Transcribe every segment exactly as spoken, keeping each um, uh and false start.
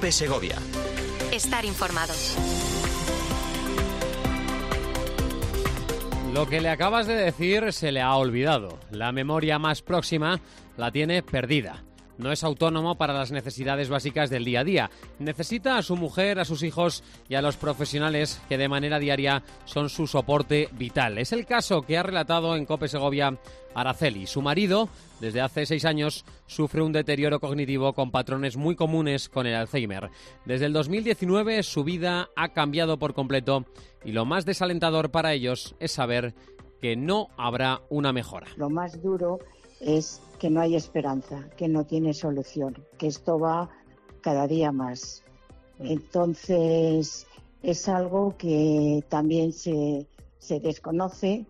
COPE Segovia. Estar informados. Lo que le acabas de decir se le ha olvidado. La memoria más próxima la tiene perdida. No es autónomo para las necesidades básicas del día a día. Necesita a su mujer, a sus hijos y a los profesionales que de manera diaria son su soporte vital. Es el caso que ha relatado en COPE Segovia Araceli. Su marido, desde hace seis años, sufre un deterioro cognitivo con patrones muy comunes con el Alzheimer. Desde el dos mil diecinueve su vida ha cambiado por completo y lo más desalentador para ellos es saber que no habrá una mejora. Lo más duro es que no hay esperanza, que no tiene solución, que esto va cada día más. Entonces, es algo que también se, se desconoce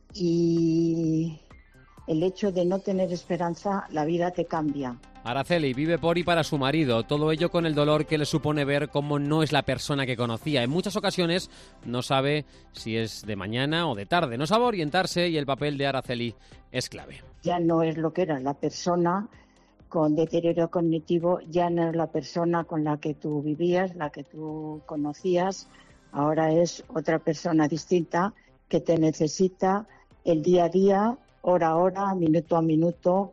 y el hecho de no tener esperanza, la vida te cambia. Araceli vive por y para su marido, todo ello con el dolor que le supone ver cómo no es la persona que conocía. En muchas ocasiones no sabe si es de mañana o de tarde, no sabe orientarse y el papel de Araceli es clave. Ya no es lo que era la persona con deterioro cognitivo, ya no es la persona con la que tú vivías, la que tú conocías, ahora es otra persona distinta que te necesita el día a día, hora a hora, minuto a minuto,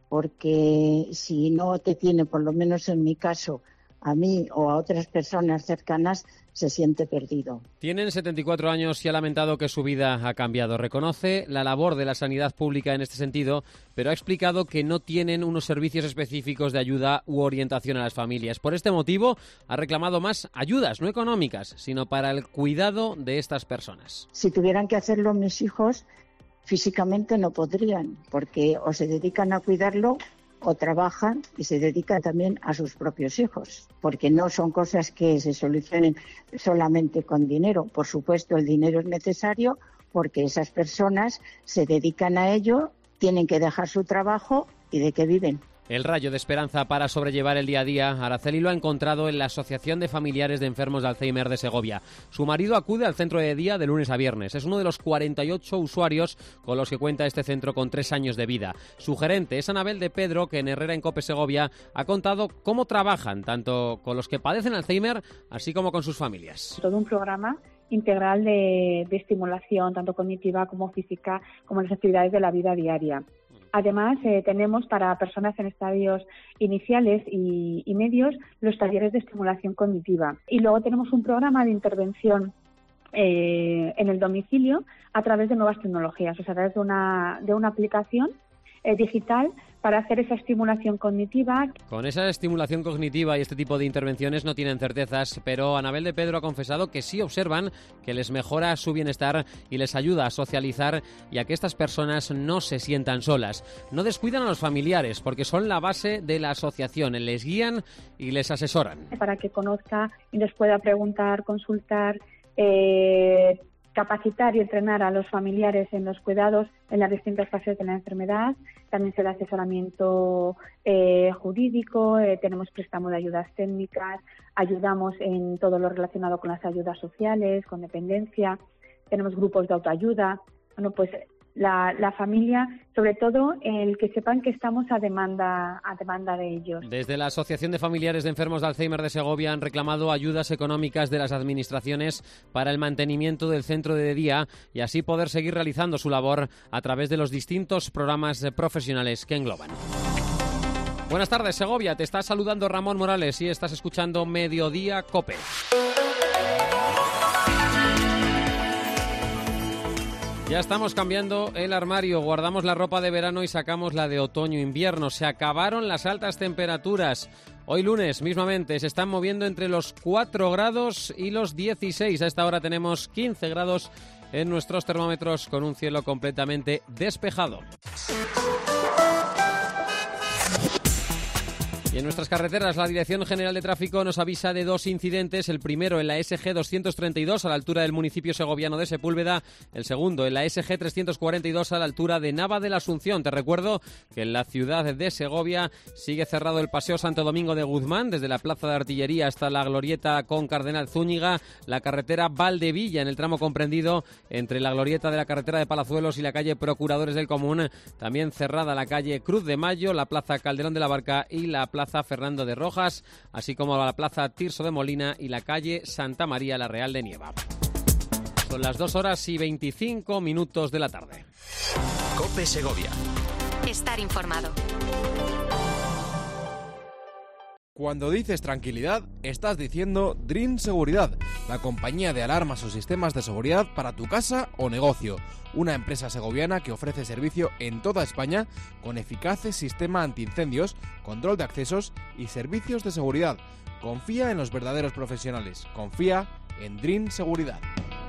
porque si no te tiene, por lo menos en mi caso, a mí o a otras personas cercanas, se siente perdido. Tienen setenta y cuatro años y ha lamentado que su vida ha cambiado. Reconoce la labor de la sanidad pública en este sentido, pero ha explicado que no tienen unos servicios específicos de ayuda u orientación a las familias. Por este motivo, ha reclamado más ayudas, no económicas, sino para el cuidado de estas personas. Si tuvieran que hacerlo mis hijos, físicamente no podrían, porque o se dedican a cuidarlo o trabajan y se dedican también a sus propios hijos, porque no son cosas que se solucionen solamente con dinero. Por supuesto, el dinero es necesario porque esas personas se dedican a ello, tienen que dejar su trabajo y ¿de qué viven? El rayo de esperanza para sobrellevar el día a día, Araceli lo ha encontrado en la Asociación de Familiares de Enfermos de Alzheimer de Segovia. Su marido acude al centro de día de lunes a viernes. Es uno de los cuarenta y ocho usuarios con los que cuenta este centro con tres años de vida. Su gerente es Anabel de Pedro, que en Herrera en COPE Segovia ha contado cómo trabajan tanto con los que padecen Alzheimer, así como con sus familias. Todo un programa integral de, de estimulación, tanto cognitiva como física, como en las actividades de la vida diaria. Además, eh, tenemos para personas en estadios iniciales y, y medios los talleres de estimulación cognitiva. Y luego tenemos un programa de intervención eh, en el domicilio a través de nuevas tecnologías, o sea, a través de una, de una aplicación eh, digital para hacer esa estimulación cognitiva. Con esa estimulación cognitiva y este tipo de intervenciones no tienen certezas, pero Anabel de Pedro ha confesado que sí observan que les mejora su bienestar y les ayuda a socializar y a que estas personas no se sientan solas. No descuidan a los familiares porque son la base de la asociación, les guían y les asesoran. Para que conozca y les pueda preguntar, consultar, eh, capacitar y entrenar a los familiares en los cuidados en las distintas fases de la enfermedad. También se da asesoramiento eh, jurídico, eh, tenemos préstamo de ayudas técnicas, ayudamos en todo lo relacionado con las ayudas sociales, con dependencia, tenemos grupos de autoayuda. Bueno, pues la, la familia, sobre todo el que sepan que estamos a demanda, a demanda de ellos. Desde la Asociación de Familiares de Enfermos de Alzheimer de Segovia han reclamado ayudas económicas de las administraciones para el mantenimiento del centro de día y así poder seguir realizando su labor a través de los distintos programas profesionales que engloban. Buenas tardes, Segovia. Te está saludando Ramón Morales y estás escuchando Mediodía COPE. Ya estamos cambiando el armario, guardamos la ropa de verano y sacamos la de otoño-invierno. Se acabaron las altas temperaturas. Hoy lunes, mismamente, se están moviendo entre los cuatro grados y los dieciséis. A esta hora tenemos quince grados en nuestros termómetros con un cielo completamente despejado. Y en nuestras carreteras, la Dirección General de Tráfico nos avisa de dos incidentes. El primero en la S G doscientos treinta y dos a la altura del municipio segoviano de Sepúlveda. El segundo en la S G trescientos cuarenta y dos a la altura de Nava de la Asunción. Te recuerdo que en la ciudad de Segovia sigue cerrado el Paseo Santo Domingo de Guzmán, desde la Plaza de Artillería hasta la Glorieta con Cardenal Zúñiga. La carretera Valdevilla en el tramo comprendido entre la Glorieta de la carretera de Palazuelos y la calle Procuradores del Común. También cerrada la calle Cruz de Mayo, la Plaza Calderón de la Barca y la Plaza Plaza Fernando de Rojas, así como la Plaza Tirso de Molina y la calle Santa María la Real de Nieva. Son las dos horas y veinticinco minutos de la tarde. COPE Segovia. Estar informado. Cuando dices tranquilidad, estás diciendo Dream Seguridad, la compañía de alarmas o sistemas de seguridad para tu casa o negocio. Una empresa segoviana que ofrece servicio en toda España con eficaz sistema antiincendios, control de accesos y servicios de seguridad. Confía en los verdaderos profesionales. Confía en Dream Seguridad.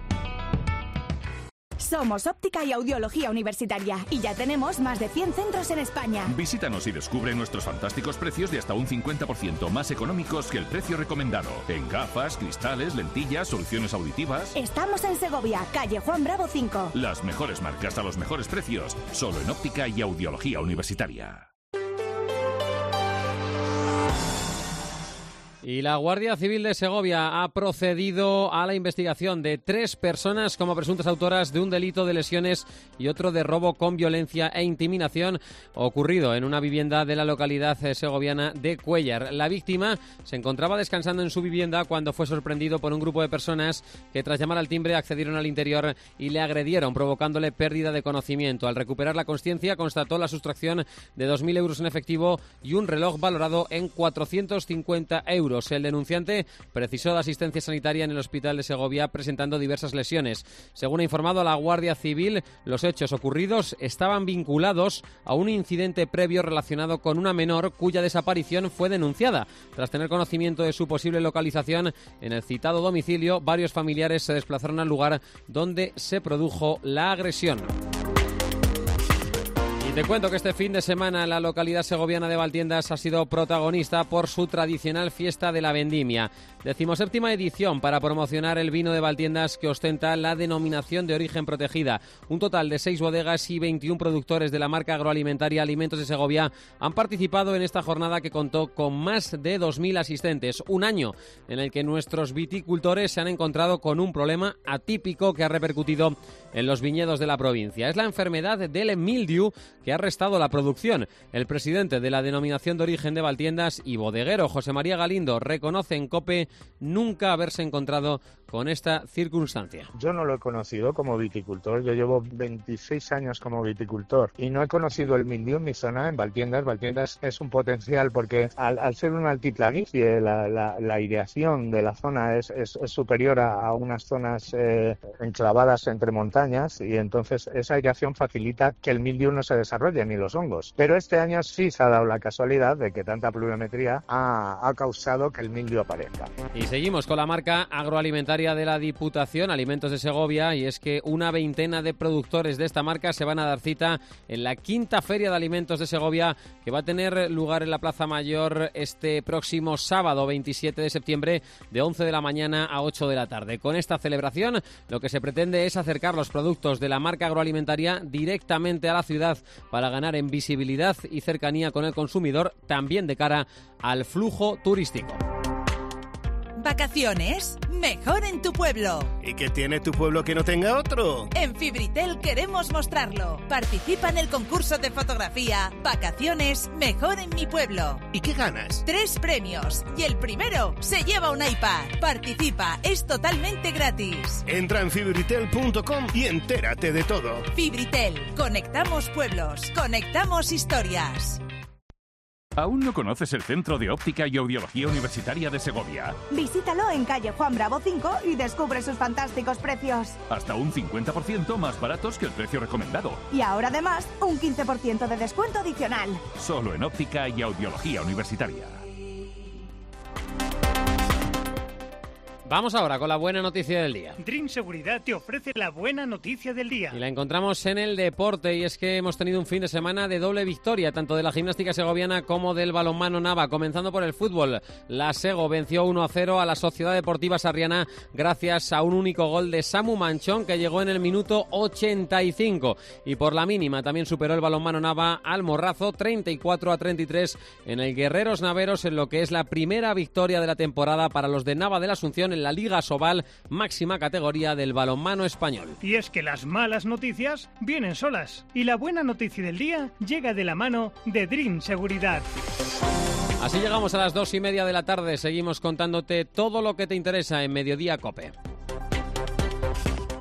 Somos Óptica y Audiología Universitaria y ya tenemos más de cien centros en España. Visítanos y descubre nuestros fantásticos precios de hasta un cincuenta por ciento más económicos que el precio recomendado. En gafas, cristales, lentillas, soluciones auditivas. Estamos en Segovia, calle Juan Bravo cinco. Las mejores marcas a los mejores precios, solo en Óptica y Audiología Universitaria. Y la Guardia Civil de Segovia ha procedido a la investigación de tres personas como presuntas autoras de un delito de lesiones y otro de robo con violencia e intimidación ocurrido en una vivienda de la localidad segoviana de Cuéllar. La víctima se encontraba descansando en su vivienda cuando fue sorprendido por un grupo de personas que tras llamar al timbre accedieron al interior y le agredieron, provocándole pérdida de conocimiento. Al recuperar la consciencia constató la sustracción de dos mil euros en efectivo y un reloj valorado en cuatrocientos cincuenta euros. El denunciante precisó de asistencia sanitaria en el hospital de Segovia presentando diversas lesiones. Según ha informado la Guardia Civil, los hechos ocurridos estaban vinculados a un incidente previo relacionado con una menor cuya desaparición fue denunciada. Tras tener conocimiento de su posible localización en el citado domicilio, varios familiares se desplazaron al lugar donde se produjo la agresión. Te cuento que este fin de semana la localidad segoviana de Valtiendas ha sido protagonista por su tradicional fiesta de la vendimia. Decimoséptima edición para promocionar el vino de Valtiendas que ostenta la denominación de origen protegida. Un total de seis bodegas y veintiún productores de la marca agroalimentaria Alimentos de Segovia han participado en esta jornada que contó con más de dos mil asistentes. Un año en el que nuestros viticultores se han encontrado con un problema atípico que ha repercutido en los viñedos de la provincia. Es la enfermedad del mildiu que ha restado la producción. El presidente de la denominación de origen de Valtiendas y bodeguero, José María Galindo, reconoce en COPE nunca haberse encontrado con esta circunstancia. Yo no lo he conocido como viticultor, yo llevo veintiséis años como viticultor y no he conocido el mildiu en mi zona, en Valtiendas. Valtiendas es un potencial porque al, al ser una altiplanicie, la, la, la aireación de la zona es, es, es superior a, a unas zonas eh, enclavadas entre montañas y entonces esa aireación facilita que el mildiu no se desarrolle ni los hongos. Pero este año sí se ha dado la casualidad de que tanta pluviometría ha, ha causado que el mildiu aparezca. Y seguimos con la marca agroalimentaria de la Diputación, Alimentos de Segovia, y es que una veintena de productores de esta marca se van a dar cita en la quinta Feria de Alimentos de Segovia, que va a tener lugar en la Plaza Mayor este próximo sábado veintisiete de septiembre de once de la mañana a ocho de la tarde. Con esta celebración lo que se pretende es acercar los productos de la marca agroalimentaria directamente a la ciudad para ganar en visibilidad y cercanía con el consumidor, también de cara al flujo turístico. ¿Vacaciones? Mejor en tu pueblo. ¿Y qué tiene tu pueblo que no tenga otro? En Fibritel queremos mostrarlo. Participa en el concurso de fotografía Vacaciones Mejor en mi pueblo. ¿Y qué ganas? Tres premios. Y el primero se lleva un iPad. Participa, es totalmente gratis. Entra en fibritel punto com y entérate de todo. Fibritel. Conectamos pueblos. Conectamos historias. ¿Aún no conoces el Centro de Óptica y Audiología Universitaria de Segovia? Visítalo en calle Juan Bravo cinco y descubre sus fantásticos precios. Hasta un cincuenta por ciento más baratos que el precio recomendado. Y ahora además, un quince por ciento de descuento adicional. Solo en Óptica y Audiología Universitaria. Vamos ahora con la buena noticia del día. Dream Seguridad te ofrece la buena noticia del día. Y la encontramos en el deporte, y es que hemos tenido un fin de semana de doble victoria, tanto de la gimnástica segoviana como del balonmano Nava. Comenzando por el fútbol, la Sego venció uno a cero a la Sociedad Deportiva Sarriana gracias a un único gol de Samu Manchón, que llegó en el minuto ochenta y cinco. Y por la mínima también superó el balonmano Nava al Morrazo treinta y cuatro a treinta y tres en el Guerreros Naveros, en lo que es la primera victoria de la temporada para los de Nava de la Asunción en la Liga Sobal, máxima categoría del balonmano español. Y es que las malas noticias vienen solas y la buena noticia del día llega de la mano de Dream Seguridad. Así llegamos a las dos y media de la tarde. Seguimos contándote todo lo que te interesa en Mediodía COPE.